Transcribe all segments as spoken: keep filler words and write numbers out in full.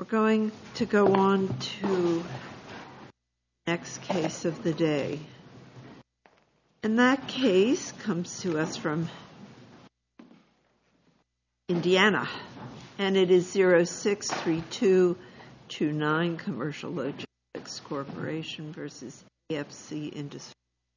We're going to go on to the next case of the day. And that case comes to us from Indiana. And it is zero six three two two nine Commercial Logistics Corporation versus A F C Industries.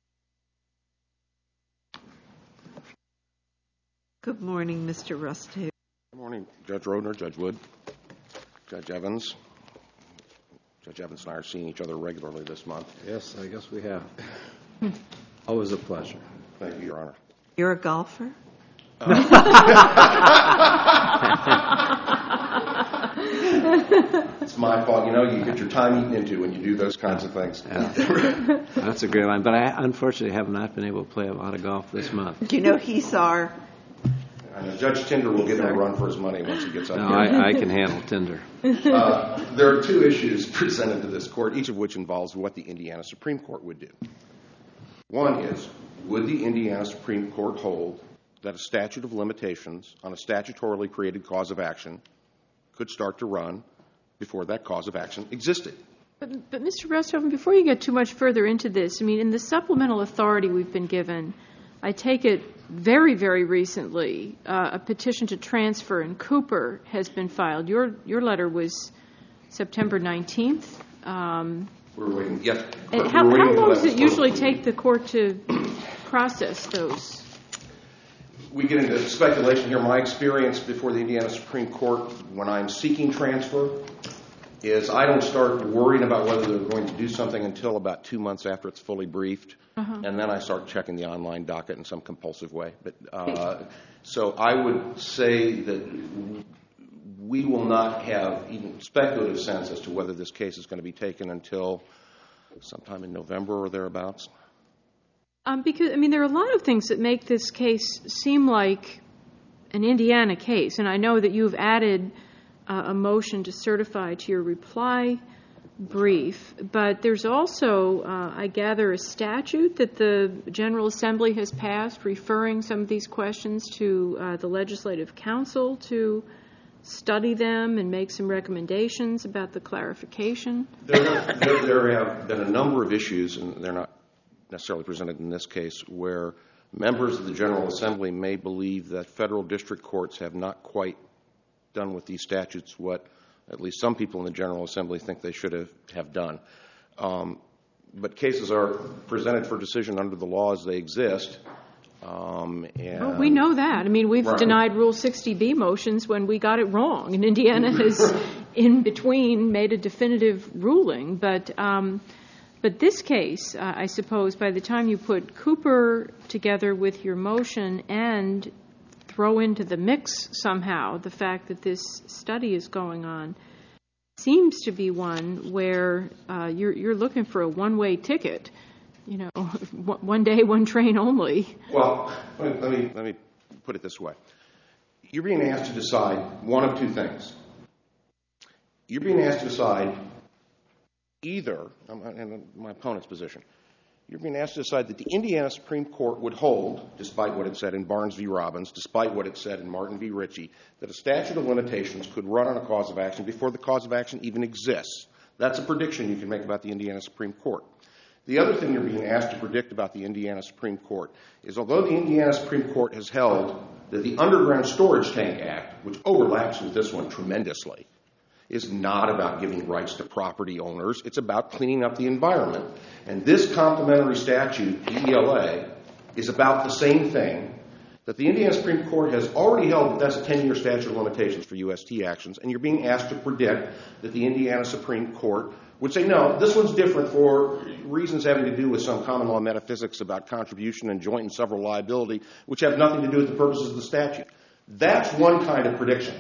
Good morning, Mister Rusthaver. Good morning, Judge Rodner, Judge Wood, Judge Evans. Judge Evans and I are seeing each other regularly this month. Yes, I guess we have. Always a pleasure. Thank you, Your Honor. You're a golfer? Uh, it's my fault. You know, you get your time eaten into when you do those kinds of things. Yeah. That's a great line. But I unfortunately have not been able to play a lot of golf this month. Do you know he's our... I know Judge Tinder will give him a run for his money once he gets up no, here. I, I can handle Tinder. Uh, there are two issues presented to this court, each of which involves what the Indiana Supreme Court would do. One is, would the Indiana Supreme Court hold that a statute of limitations on a statutorily created cause of action could start to run before that cause of action existed? But, but Mister Rusthoven, before you get too much further into this, I mean, in the supplemental authority we've been given, I take it very, very recently, uh, a petition to transfer in Cooper has been filed. Your your letter was September nineteenth. Um, We're waiting. Yes. And how, how long does it usually take the court to process those? We get into speculation here. My experience before the Indiana Supreme Court when I'm seeking transfer is I don't start worrying about whether they're going to do something until about two months after it's fully briefed. Uh-huh. And then I start checking the online docket in some compulsive way. But uh, so I would say that we will not have even speculative sense as to whether this case is going to be taken until sometime in November or thereabouts. Um, because, I mean, there are a lot of things that make this case seem like an Indiana case. And I know that you've added uh, a motion to certify to your reply brief. But there's also, uh, I gather, a statute that the General Assembly has passed referring some of these questions to uh, the Legislative Council to study them and make some recommendations about the clarification. There, there, there have been a number of issues, and they're not necessarily presented in this case, where members of the General Assembly may believe that federal district courts have not quite done with these statutes what at least some people in the General Assembly think they should have, have done. Um, but cases are presented for decision under the law as they exist. Um, and well, we know that. I mean, we've right. denied Rule sixty B motions when we got it wrong, and Indiana has, in between, made a definitive ruling. But um, but this case, uh, I suppose, by the time you put Cooper together with your motion and throw into the mix somehow the fact that this study is going on, seems to be one where uh, you're you're looking for a one-way ticket. You know, one day, one train only. Well, let me, let me let me put it this way. You're being asked to decide one of two things. You're being asked to decide either, in my opponent's position, you're being asked to decide that the Indiana Supreme Court would hold, despite what it said in Barnes v. Robbins, despite what it said in Martin v. Ritchie, that a statute of limitations could run on a cause of action before the cause of action even exists. That's a prediction you can make about the Indiana Supreme Court. The other thing you're being asked to predict about the Indiana Supreme Court is although the Indiana Supreme Court has held that the Underground Storage Tank Act, which overlaps with this one tremendously, is not about giving rights to property owners. It's about cleaning up the environment. And this complementary statute, E L A, is about the same thing, that the Indiana Supreme Court has already held that that's a ten-year statute of limitations for U S T actions, and you're being asked to predict that the Indiana Supreme Court would say, no, this one's different for reasons having to do with some common law metaphysics about contribution and joint and several liability, which have nothing to do with the purposes of the statute. That's one kind of prediction.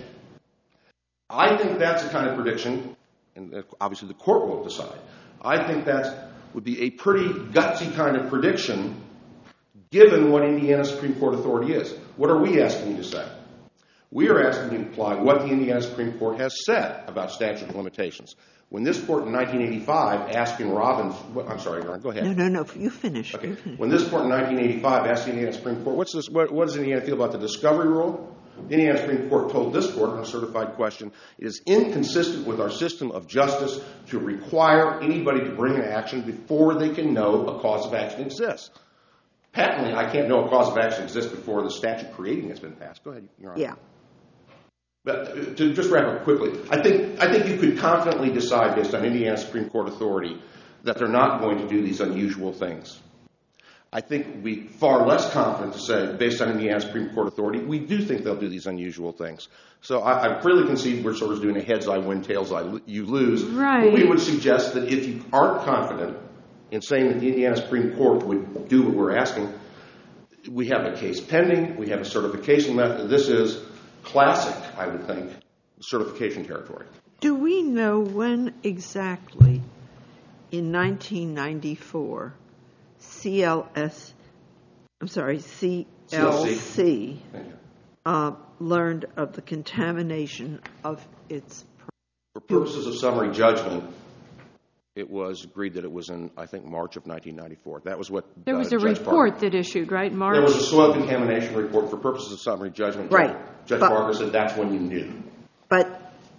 I think that's the kind of prediction, and obviously the court will decide, I think that would be a pretty gutsy kind of prediction given what Indiana Supreme Court authority is. What are we asking you to say? We are asking you to apply what the Indiana Supreme Court has said about statute of limitations. When this court in nineteen eighty-five asked in Robbins, I'm sorry, Aaron, go ahead. No, no, no, you finish. Okay. You finish. When this court in nineteen eighty-five asked the Indiana Supreme Court, what's this, what, what does Indiana feel about the discovery rule? The Indiana Supreme Court told this court on a certified question, it is inconsistent with our system of justice to require anybody to bring an action before they can know a cause of action exists. Patently, I can't know a cause of action exists before the statute creating it's been passed. Go ahead, Your Honor. Yeah. But to just wrap up quickly, I think I think you could confidently decide based on Indiana Supreme Court authority that they're not going to do these unusual things. I think we'd be far less confident to say, based on Indiana Supreme Court authority, we do think they'll do these unusual things. So I, I freely concede we're sort of doing a heads I win, tails I lo- you lose. Right. But we would suggest that if you aren't confident in saying that the Indiana Supreme Court would do what we're asking, we have a case pending, we have a certification method. This is classic, I would think, certification territory. Do we know when exactly in nineteen ninety-four C L S, I'm sorry, C L C uh, learned of the contamination of its... For purposes of summary judgment, it was agreed that it was in, I think, March of nineteen ninety-four. That was what There was uh, a Judge report Barker, that issued, right, March? There was a soil contamination report for purposes of summary judgment. Right. Judge but, Barker said that's when you knew. But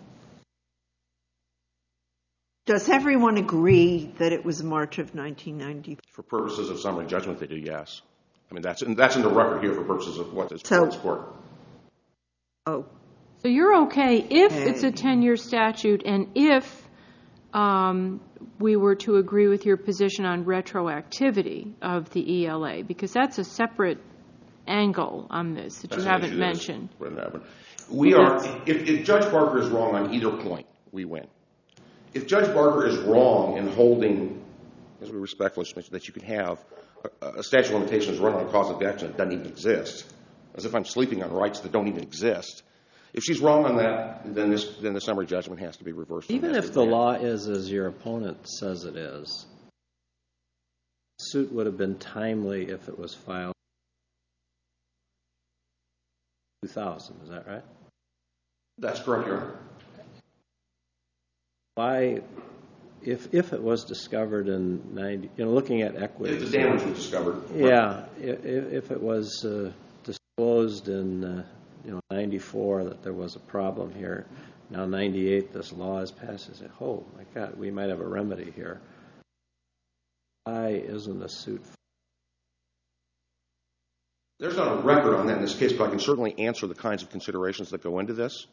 does everyone agree that it was March of nineteen ninety-four? For purposes of summary judgment, they do, yes. I mean, that's in, that's in the record here for purposes of what this So, court. Oh. So you're okay if Hey. it's a ten-year statute and if um, we were to agree with your position on retroactivity of the E L A, because that's a separate angle on this that That's you an haven't issue mentioned. We are, if, if Judge Barker is wrong on either point, we win. If Judge Barker is wrong in holding, as we respectfully submit, that you can have a, a statute of limitations run on a cause of action that doesn't even exist, as if I'm sleeping on rights that don't even exist. If she's wrong on that, then this then the summary judgment has to be reversed. Even if the law is as your opponent says it is, the suit would have been timely if it was filed in two thousand, is that right? That's correct, Your Honor. Why, if if it was discovered in ninety, you know, looking at equity. If the damage was discovered. Yeah, if, if it was uh, disclosed in uh, you know ninety-four that there was a problem here, now ninety-eight this law is passed. I say, oh my God, we might have a remedy here. Why isn't a suit? There's not a record on that in this case, but I can certainly answer the kinds of considerations that go into this.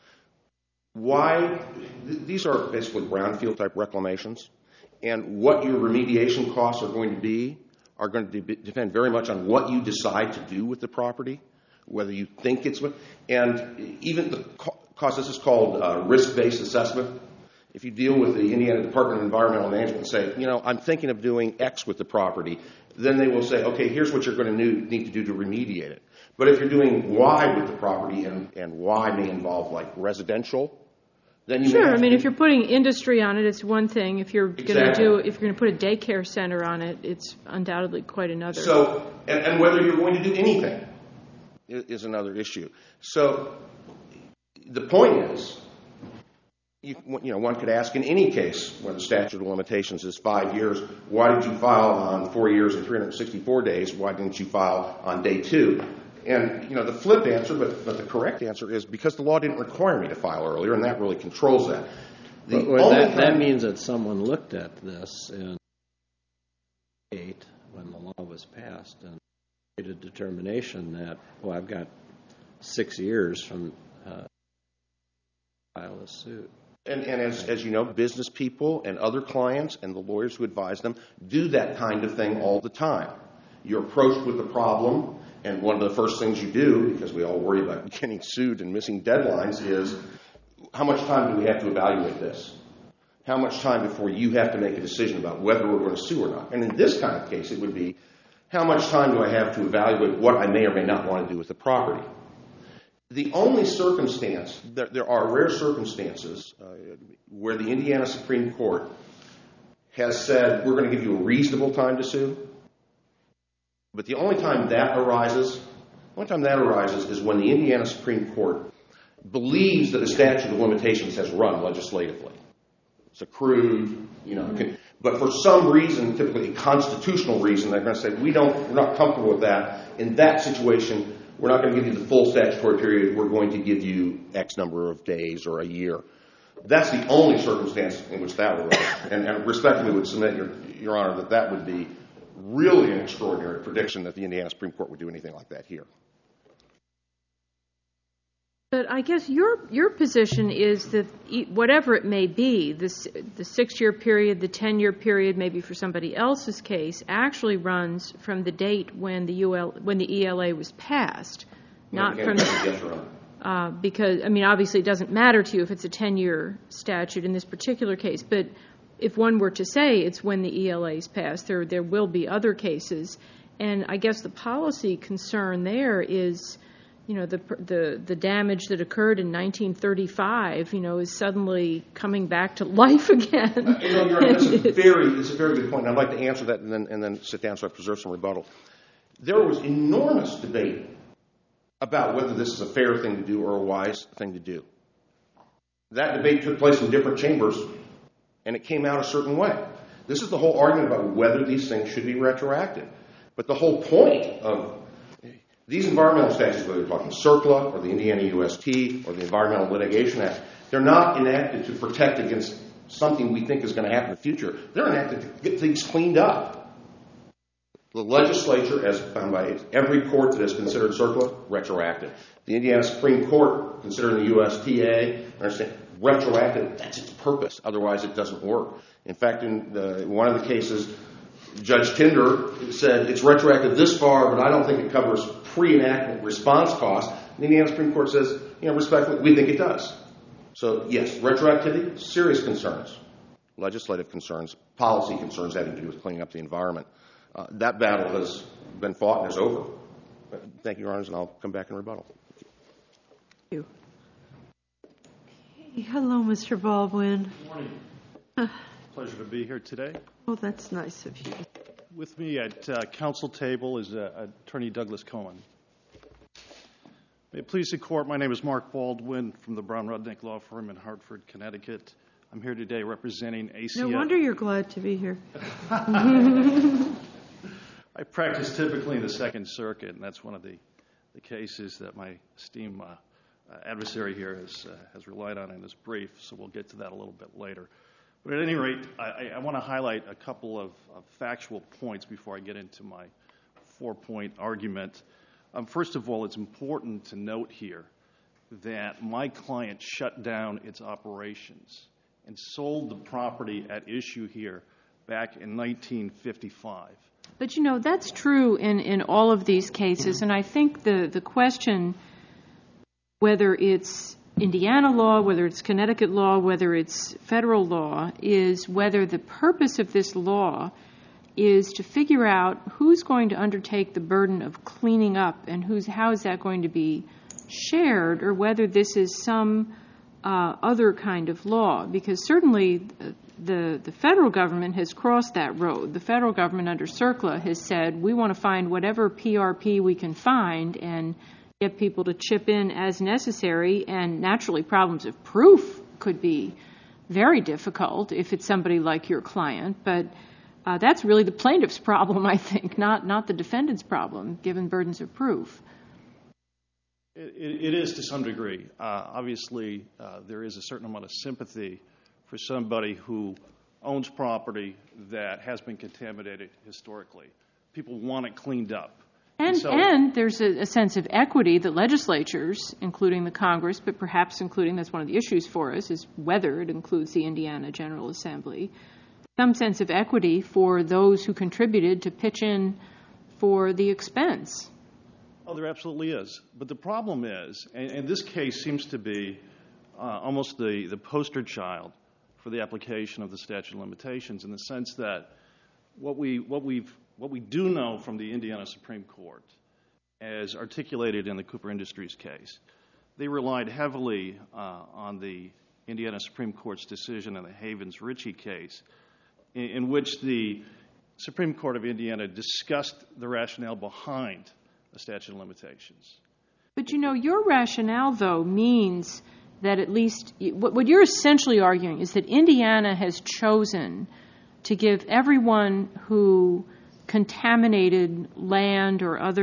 Why? Th- these are basically brownfield type reclamations, and what your remediation costs are going to be are going to de- depend very much on what you decide to do with the property, whether you think it's, and even the co- cost, this is called uh, risk-based assessment. If you deal with the Indiana Department of Environmental Management and say, you know, I'm thinking of doing X with the property, then they will say, okay, here's what you're going to need to do to remediate it. But if you're doing Y with the property, and, and Y may involve like residential, then you Sure. may have I mean, to if you're putting industry on it, it's one thing. If you're going to Exactly. do, if you're going to put a daycare center on it, it's undoubtedly quite another. So, and, and whether you're going to do anything is, is another issue. So, the point is, you, you know, one could ask in any case when the statute of limitations is five years, why did you file on four years and three hundred sixty-four days? Why didn't you file on day two? And, you know, the flip answer, but, but the correct answer is because the law didn't require me to file earlier, and that really controls that. The But only that, time- that means that someone looked at this in eight when the law was passed and made a determination that, well, I've got six years from uh, file a suit. And, and as, as you know, business people and other clients and the lawyers who advise them do that kind of thing all the time. You're approached with the problem, and one of the first things you do, because we all worry about getting sued and missing deadlines, is how much time do we have to evaluate this? How much time before you have to make a decision about whether we're going to sue or not? And in this kind of case, it would be, how much time do I have to evaluate what I may or may not want to do with the property? The only circumstance, there, there are rare circumstances uh, where the Indiana Supreme Court has said, we're going to give you a reasonable time to sue. But the only time that arises, the only time that arises is when the Indiana Supreme Court believes that a statute of limitations has run legislatively. It's accrued, you know, can, but for some reason, typically a constitutional reason, they're going to say, we don't, we're not comfortable with that. In that situation, we're not going to give you the full statutory period, we're going to give you X number of days or a year. That's the only circumstance in which that would arise. And, and respectfully would submit, Your, Your Honor, that that would be really an extraordinary prediction that the Indiana Supreme Court would do anything like that here. But I guess your your position is that whatever it may be, this, the six-year period, the ten-year period, maybe for somebody else's case, actually runs from the date when the U L when the E L A was passed, not from the, uh, because I mean obviously it doesn't matter to you if it's a ten-year statute in this particular case, but if one were to say it's when the E L A is passed, there there will be other cases, and I guess the policy concern there is, you know, the the the damage that occurred in nineteen thirty-five, you know, is suddenly coming back to life again. Uh, you know, Your Honor, that's a very, it's a very good point, and I'd like to answer that and then and then sit down so I preserve some rebuttal. There was enormous debate about whether this is a fair thing to do or a wise thing to do. That debate took place in different chambers, and it came out a certain way. This is the whole argument about whether these things should be retroactive. But the whole point of these environmental statutes, whether you're talking CERCLA or the Indiana U S T or the Environmental Litigation Act, they're not enacted to protect against something we think is going to happen in the future. They're enacted to get things cleaned up. The legislature, as found by every court that has considered CERCLA, retroactive. The Indiana Supreme Court, considering the U S T A, understand, retroactive, that's its purpose. Otherwise, it doesn't work. In fact, in the, one of the cases, Judge Tinder said it's retroactive this far, but I don't think it covers pre-enactment response costs. The Indiana Supreme Court says, you know, respectfully, we think it does. So, yes, retroactivity, serious concerns, legislative concerns, policy concerns having to do with cleaning up the environment. Uh, that battle has been fought and is over. Thank you, Your Honors, and I'll come back and rebuttal. Thank you. Hey, hello, Mister Baldwin. Good morning. Pleasure to be here today. Oh, that's nice of you. With me at uh, council table is uh, Attorney Douglas Cohen. May it please the Court, my name is Mark Baldwin from the Brown Rudnick Law Firm in Hartford, Connecticut. I'm here today representing A C F. No wonder you're glad to be here. I practice typically in the Second Circuit, and that's one of the, the cases that my esteemed uh, adversary here has, uh, has relied on in his brief, so we'll get to that a little bit later. But at any rate, I, I want to highlight a couple of, of factual points before I get into my four-point argument. Um, first of all, it's important to note here that my client shut down its operations and sold the property at issue here back in nineteen fifty-five. But, you know, that's true in, in all of these cases, and I think the, the question, whether it's Indiana law, whether it's Connecticut law, whether it's federal law, is whether the purpose of this law is to figure out who's going to undertake the burden of cleaning up and who's, how is that going to be shared, or whether this is some uh, other kind of law. Because certainly the, the federal government has crossed that road. The federal government under CERCLA has said, we want to find whatever P R P we can find and get people to chip in as necessary, and naturally problems of proof could be very difficult if it's somebody like your client, but uh, that's really the plaintiff's problem, I think, not not the defendant's problem, given burdens of proof. It, it is to some degree. Uh, obviously, uh, there is a certain amount of sympathy for somebody who owns property that has been contaminated historically. People want it cleaned up. And, so, and there's a, a sense of equity that legislatures, including the Congress, but perhaps including, that's one of the issues for us, is whether it includes the Indiana General Assembly, some sense of equity for those who contributed to pitch in for the expense. Oh, there absolutely is. But the problem is, and, and this case seems to be uh, almost the, the poster child for the application of the statute of limitations, in the sense that what we what we've What we do know from the Indiana Supreme Court, as articulated in the Cooper Industries case, they relied heavily uh, on the Indiana Supreme Court's decision in the Havens-Ritchie case, in, in which the Supreme Court of Indiana discussed the rationale behind the statute of limitations. But, you know, your rationale, though, means that at least what, what you're essentially arguing is that Indiana has chosen to give everyone who contaminated land or other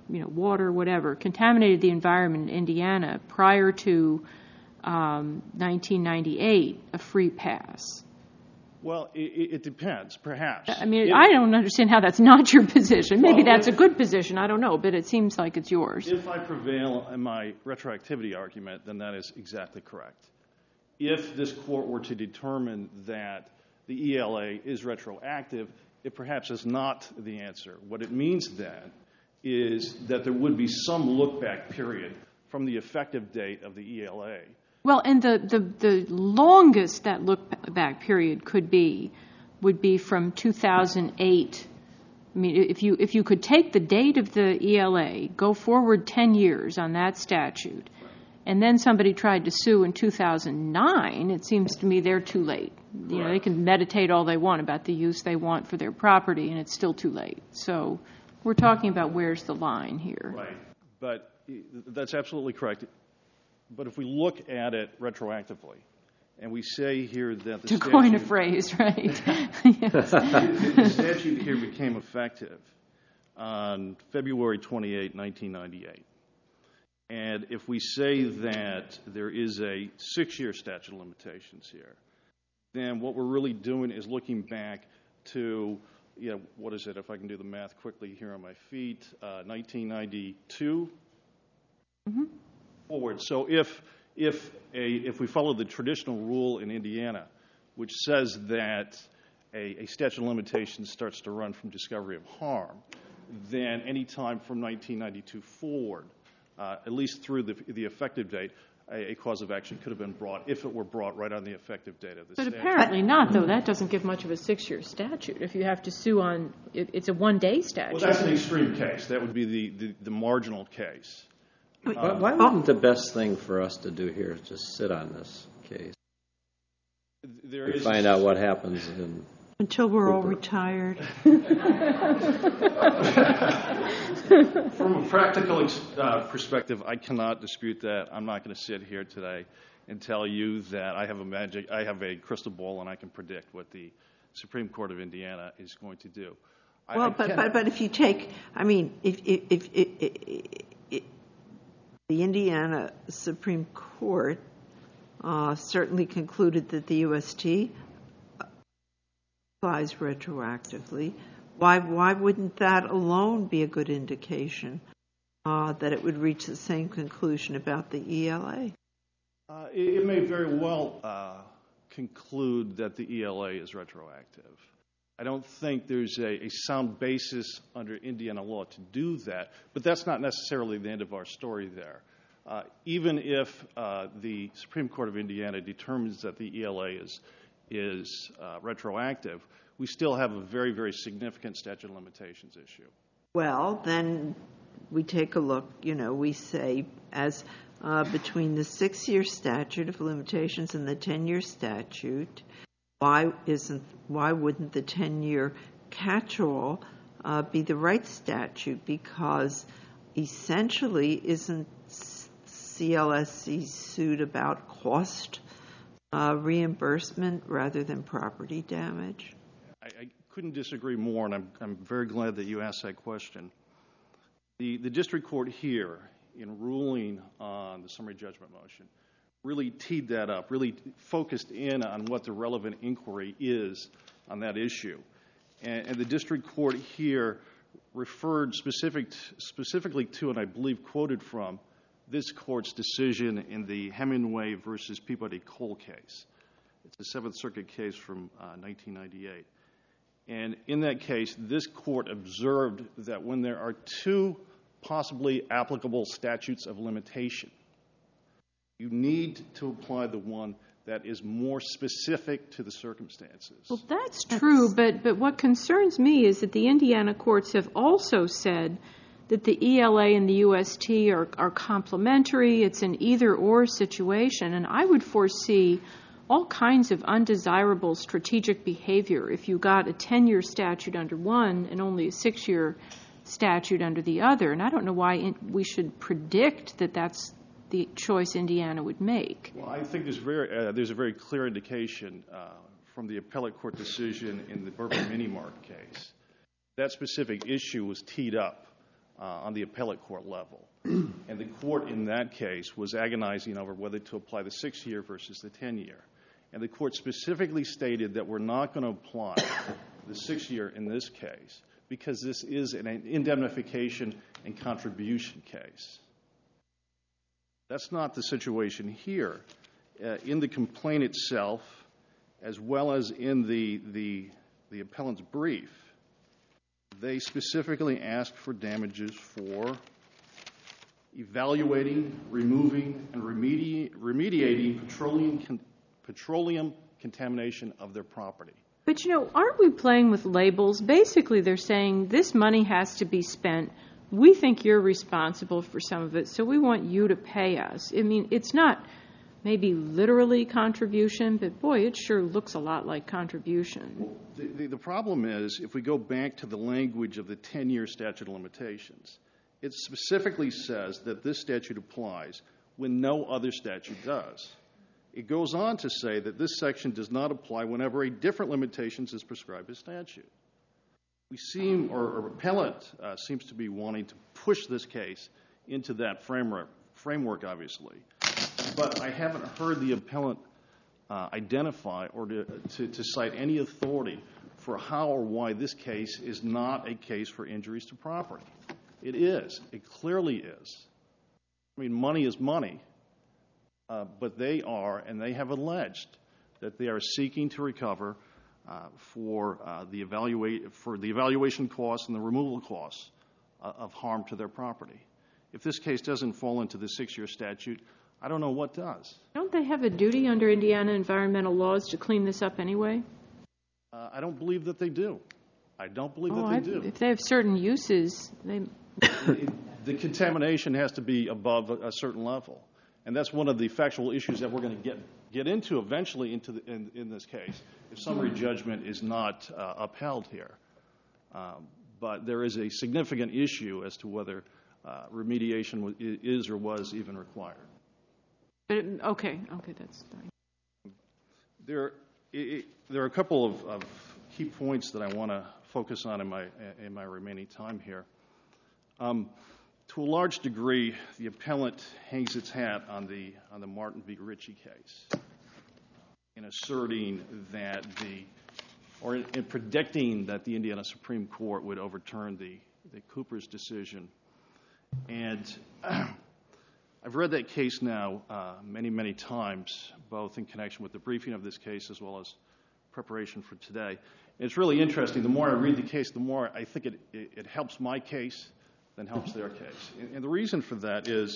you know, water, whatever, contaminated the environment in Indiana prior to um, nineteen ninety-eight, a free pass? Well, it, it depends, perhaps. I mean, if, I don't understand how that's not your position. Maybe well, that's if, a good position. I don't know, but it seems like it's yours. If I prevail in my retroactivity argument, then that is exactly correct. If this court were to determine that the E L A is retroactive, it perhaps is not the answer. What it means then is that there would be some look-back period from the effective date of the E L A. Well, and the, the, the longest that look-back period could be would be from two thousand eight. I mean, if you, if you could take the date of the E L A, go forward ten years on that statute, and then somebody tried to sue in two thousand nine, it seems to me they're too late. You know, they can meditate all they want about the use they want for their property, and it's still too late. So we're talking about where's the line here. Right. But that's absolutely correct. But if we look at it retroactively, and we say here that the to statute... coin a phrase, right? Yes. The statute here became effective on February twenty-eighth, nineteen ninety-eight. And if we say that there is a six-year statute of limitations here, then what we're really doing is looking back to, you know, what is it, if I can do the math quickly here on my feet, uh, nineteen ninety-two mm-hmm. forward. So if if a if we follow the traditional rule in Indiana, which says that a, a statute of limitations starts to run from discovery of harm, then any time from nineteen ninety-two forward, uh, at least through the, the effective date, a, a cause of action could have been brought if it were brought right on the effective date of the but statute. But apparently not, though. That doesn't give much of a six-year statute. If you have to sue on, it, it's a one-day statute. Well, that's an extreme case. That would be the, the, the marginal case. Why, why wouldn't the best thing for us to do here is just sit on this case? There to is find out what happens in until we're Cooper. all retired. From a practical uh, perspective, I cannot dispute that. I'm not going to sit here today and tell you that I have a magic, I have a crystal ball and I can predict what the Supreme Court of Indiana is going to do. I, well, I but, but but if you take, I mean, if if, if, if, if, if the Indiana Supreme Court uh, certainly concluded that the U S T applies retroactively, why why wouldn't that alone be a good indication uh, that it would reach the same conclusion about the E L A? Uh, it, it may very well uh, conclude that the E L A is retroactive. I don't think there's a, a sound basis under Indiana law to do that, but that's not necessarily the end of our story there. Uh, even if uh, the Supreme Court of Indiana determines that the E L A is is uh, retroactive, we still have a very, very significant statute of limitations issue. Well, then we take a look, you know, we say as uh, between the six-year statute of limitations and the ten-year statute, why isn't, why wouldn't the ten-year catch-all uh, be the right statute? Because essentially isn't C L S C sued about cost uh, reimbursement rather than property damage? I, I couldn't disagree more, and I'm, I'm very glad that you asked that question. The, the district court here, in ruling on the summary judgment motion, really teed that up, really focused in on what the relevant inquiry is on that issue. And, and the district court here referred specific, specifically to, and I believe quoted from, this court's decision in the Hemingway versus Peabody Coal case. It's a Seventh Circuit case from uh, nineteen ninety-eight. And in that case, this court observed that when there are two possibly applicable statutes of limitation, you need to apply the one that is more specific to the circumstances. Well, that's true, but, but what concerns me is that the Indiana courts have also said that the E L A and the U S T are, are complementary. It's an either-or situation, and I would foresee all kinds of undesirable strategic behavior if you got a ten-year statute under one and only a six-year statute under the other. And I don't know why in, we should predict that that's the choice Indiana would make. Well, I think there's, very, uh, there's a very clear indication uh, from the appellate court decision in the Bourbon Mini-Mart case. That specific issue was teed up uh, on the appellate court level. And the court in that case was agonizing over whether to apply the six-year versus the ten-year. And the court specifically stated that we're not going to apply the six-year in this case because this is an indemnification and contribution case. That's not the situation here. Uh, in the complaint itself, as well as in the, the, the appellant's brief, they specifically asked for damages for evaluating, removing, and remedi- remediating petroleum, con- petroleum contamination of their property. But, you know, aren't we playing with labels? Basically, they're saying this money has to be spent. We think you're responsible for some of it, so we want you to pay us. I mean, it's not maybe literally contribution, but, boy, it sure looks a lot like contribution. Well, the, the, the problem is, if we go back to the language of the ten-year statute of limitations, it specifically says that this statute applies when no other statute does. It goes on to say that this section does not apply whenever a different limitations is prescribed as statute. We seem, or, or appellant uh, seems to be wanting to push this case into that framework, framework obviously. But I haven't heard the appellant uh, identify or to, to, to cite any authority for how or why this case is not a case for injuries to property. It is. It clearly is. I mean, money is money, uh, but they are, and they have alleged that they are seeking to recover uh, for uh, the evaluate for the evaluation costs and the removal costs uh, of harm to their property. If this case doesn't fall into the six-year statute, I don't know what does. Don't they have a duty under Indiana environmental laws to clean this up anyway? Uh, I don't believe that they do. I don't believe Oh, that they I, do. if they have certain uses, they... It, the contamination has to be above a, a certain level. And that's one of the factual issues that we're going to get get into eventually into the, in, in this case, if summary judgment is not uh, upheld here. Um, but there is a significant issue as to whether uh, remediation w- is or was even required. But it, okay, okay, that's fine. There, it, there are a couple of, of key points that I want to focus on in my in my remaining time here. Um, to a large degree, the appellant hangs its hat on the on the Martin v. Ritchie case in asserting that the, or in, in predicting that the Indiana Supreme Court would overturn the, the Cooper's decision. And I've read that case now uh, many, many times, both in connection with the briefing of this case as well as preparation for today. And it's really interesting. The more I read the case, the more I think it, it, it helps my case than helps their case. And, and the reason for that is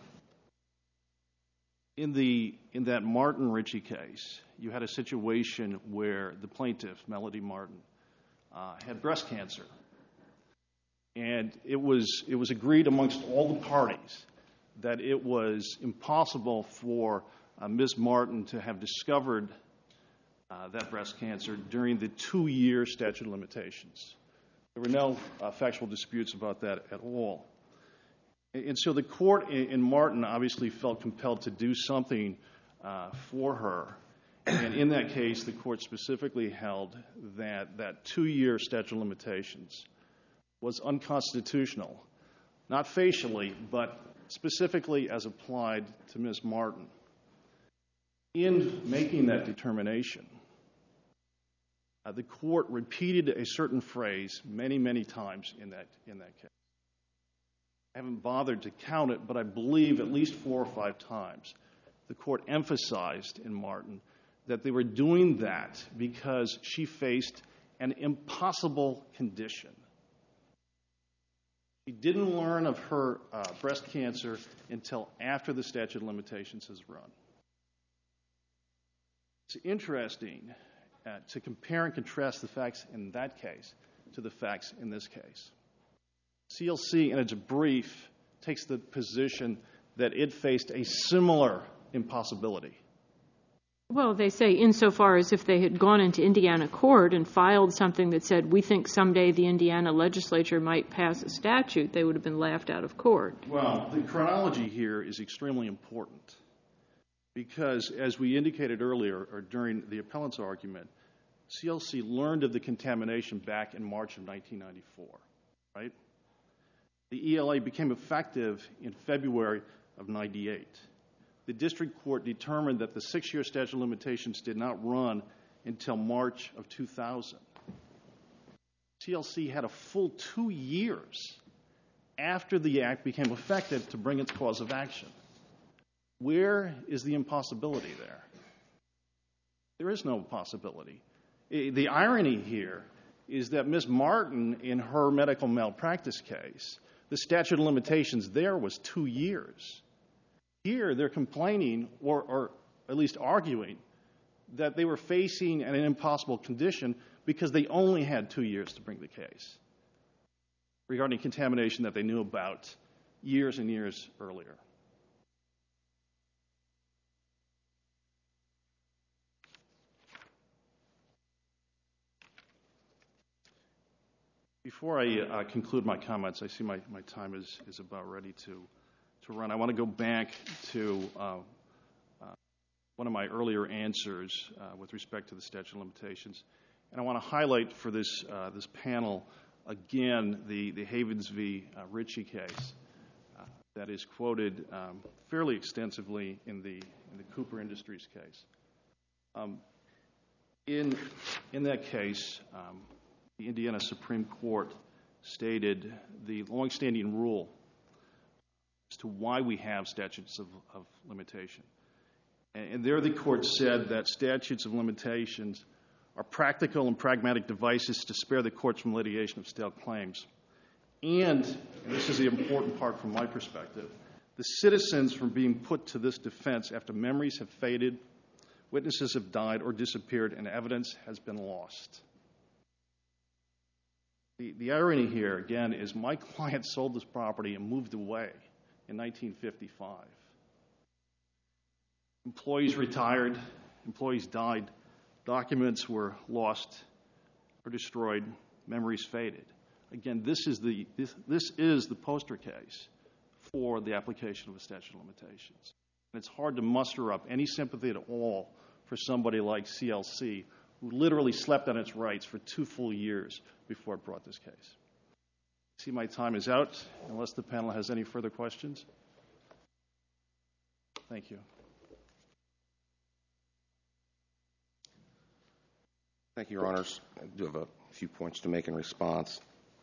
in the in that Martin Ritchie case, you had a situation where the plaintiff, Melody Martin, uh, had breast cancer. And it was it was agreed amongst all the parties that it was impossible for uh, Miz Martin to have discovered uh, that breast cancer during the two-year statute of limitations. There were no uh, factual disputes about that at all. And, and so the court in, in Martin obviously felt compelled to do something uh, for her. And in that case, the court specifically held that that two-year statute of limitations was unconstitutional, not facially, but specifically as applied to Miz Martin. In making that determination, uh, the court repeated a certain phrase many, many times in that in that case. I haven't bothered to count it, but I believe at least four or five times the court emphasized in Martin that they were doing that because she faced an impossible condition. She didn't learn of her uh, breast cancer until after the statute of limitations has run. It's interesting uh, to compare and contrast the facts in that case to the facts in this case. C L C, in its brief, takes the position that it faced a similar impossibility. Well, they say insofar as if they had gone into Indiana court and filed something that said, we think someday the Indiana legislature might pass a statute, they would have been laughed out of court. Well, the chronology here is extremely important because, as we indicated earlier, or during the appellant's argument, C L C learned of the contamination back in March of nineteen ninety-four, right? The E L A became effective in February of ninety-eight. The district court determined that the six-year statute of limitations did not run until March of two thousand. C L C had a full two years after the act became effective to bring its cause of action. Where is the impossibility there? There is no possibility. The irony here is that Miz Martin, in her medical malpractice case, the statute of limitations there was two years. Here, they're complaining, or, or at least arguing, that they were facing an impossible condition because they only had two years to bring the case regarding contamination that they knew about years and years earlier. Before I uh, conclude my comments, I see my, my time is, is about ready to, to run. I want to go back to uh, uh, one of my earlier answers uh, with respect to the statute of limitations. And I want to highlight for this, uh, this panel, again, the, the Havens v. Uh, Ritchie case uh, that is quoted um, fairly extensively in the, in the Cooper Industries case. Um, in, in that case, um, the Indiana Supreme Court stated the longstanding rule as to why we have statutes of, of limitation. And, and there the court said that statutes of limitations are practical and pragmatic devices to spare the courts from litigation of stale claims. And, and this is the important part from my perspective, the citizens from being put to this defense after memories have faded, witnesses have died or disappeared, and evidence has been lost. The, the irony here, again, is my client sold this property and moved away in nineteen fifty-five. Employees retired, employees died, documents were lost or destroyed, memories faded. Again, this is the, this, this is the poster case for the application of a statute of limitations. And it's hard to muster up any sympathy at all for somebody like C L C, who literally slept on its rights for two full years before it brought this case. I see my time is out, unless the panel has any further questions. Thank you. Thank you, Your Honors. I do have a few points to make in response.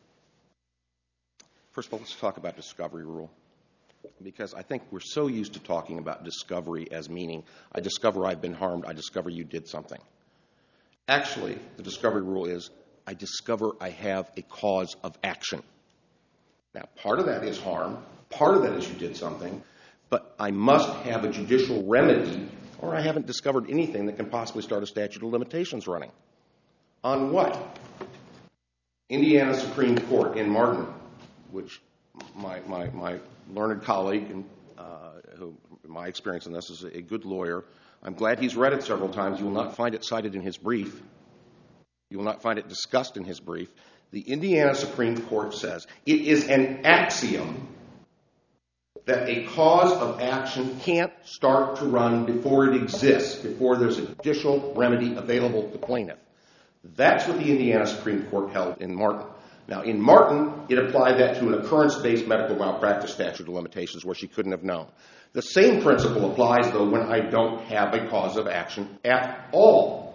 First of all, let's talk about discovery rule, because I think we're so used to talking about discovery as meaning, I discover I've been harmed, I discover you did something. Actually, the discovery rule is, I discover I have a cause of action. Now, part of that is harm, part of that is you did something, but I must have a judicial remedy, or I haven't discovered anything that can possibly start a statute of limitations running. On what? Indiana Supreme Court in Martin, which my, my, my learned colleague, and uh, who, my experience in this, is a good lawyer. I'm glad he's read it several times. You will not find it cited in his brief. You will not find it discussed in his brief. The Indiana Supreme Court says it is an axiom that a cause of action can't start to run before it exists, before there's a judicial remedy available to the plaintiff. That's what the Indiana Supreme Court held in Martin. Now, in Martin, it applied that to an occurrence-based medical malpractice statute of limitations where she couldn't have known. The same principle applies, though, when I don't have a cause of action at all.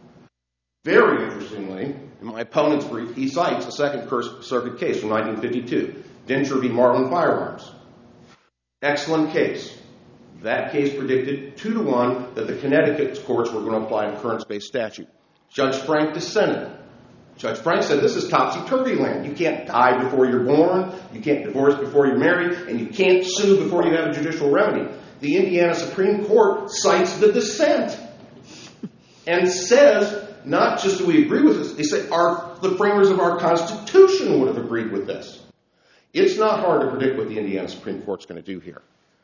Very interestingly, in my opponent's brief, he cites a Second Circuit case from nineteen fifty-two, Dincher v. Marlin Firearms. Excellent case. That case predicted two to one that the Connecticut courts were going to apply an occurrence-based statute. Judge Frank dissented. Judge Frank said, this is topsy-turvy land. You can't die before you're born, you can't divorce before you're married, and you can't sue before you have a judicial remedy. The Indiana Supreme Court cites the dissent and says, not just do we agree with this, they say our, the framers of our Constitution would have agreed with this. It's not hard to predict what the Indiana Supreme Court's going to do here.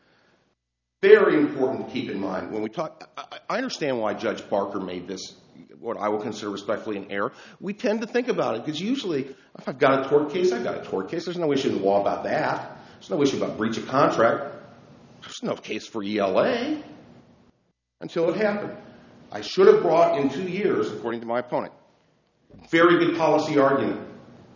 Very important to keep in mind when we talk. I, I understand why Judge Barker made this what I will consider respectfully an error. We tend to think about it because usually, if I've got a tort case, I've got a tort case. There's no issue in the law about that. There's no issue about breach of contract. There's no case for E L A until it happened. I should have brought in two years, according to my opponent. Very good policy argument.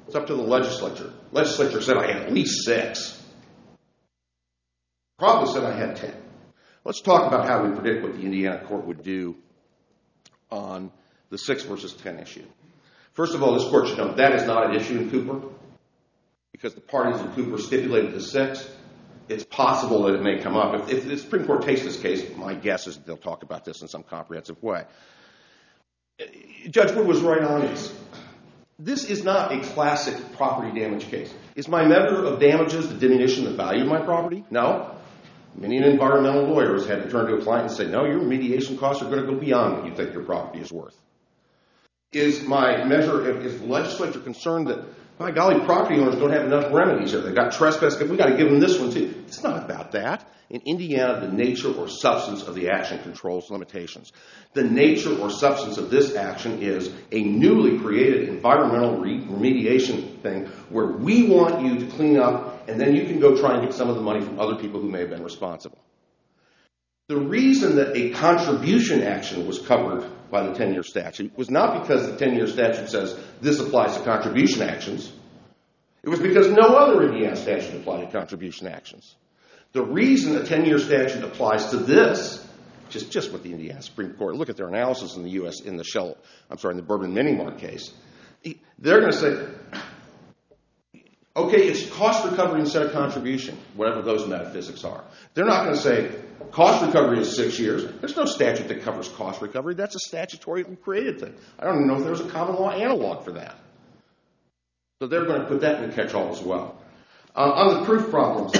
It's up to the legislature. Legislature said I had at least six. Probably said I had ten. Let's talk about how we predict what the Indiana court would do on the six versus ten issue. First of all, this court should know that is not an issue in Cooper because the parties in Cooper stipulated the six. It's possible that it may come up. If, if the Supreme Court takes this case, my guess is they'll talk about this in some comprehensive way. Judge Wood was right on this. This is not a classic property damage case. Is my measure of damages the diminution of the value of my property? No. Many environmental lawyers had to turn to a client and say, no, your remediation costs are going to go beyond what you think your property is worth. Is my measure, is the legislature concerned that, by golly, property owners don't have enough remedies here? They've got trespass. We've got to give them this one, too. It's not about that. In Indiana, the nature or substance of the action controls limitations. The nature or substance of this action is a newly created environmental re- remediation thing where we want you to clean up, and then you can go try and get some of the money from other people who may have been responsible. The reason that a contribution action was covered by the ten-year statute was not because the ten-year statute says this applies to contribution actions. It was because no other Indiana statute applied to contribution actions. The reason a ten-year statute applies to this, which is just what the Indiana Supreme Court, look at their analysis in the U S in the Shell, I'm sorry, in the Bourbon Mini Mart case. They're going to say, okay, it's cost recovery instead of contribution, whatever those metaphysics are. They're not going to say cost recovery is six years. There's no statute that covers cost recovery. That's a statutorily created thing. I don't even know if there's a common law analog for that. So they're going to put that in the catch-all as well. Uh, on the proof problems,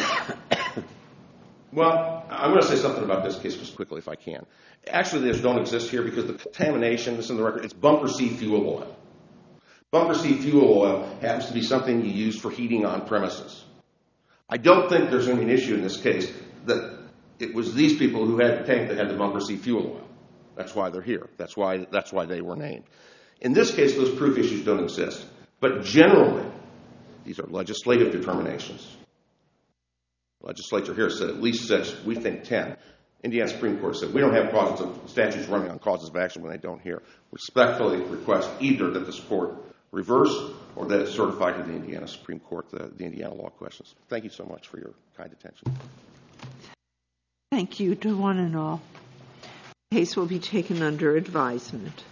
well, I'm going to say something about this case just quickly if I can. Actually, these don't exist here because the contamination, this is in the record, it's Bunker C fuel oil. Bunker C fuel oil happens to be something you use for heating on premises. I don't think there's any issue in this case that it was these people who had the tank that had the Bunker C fuel oil. That's why they're here. That's why, that's why they were named. In this case, those proof issues don't exist. But generally, these are legislative determinations. The legislature here said at least six. We think ten. Indiana Supreme Court said we don't have causes of statutes running on causes of action when they don't hear. Respectfully request either that this court reverse or that it's certified to the Indiana Supreme Court, the, the Indiana law questions. Thank you so much for your kind attention. Thank you to one and all. The case will be taken under advisement.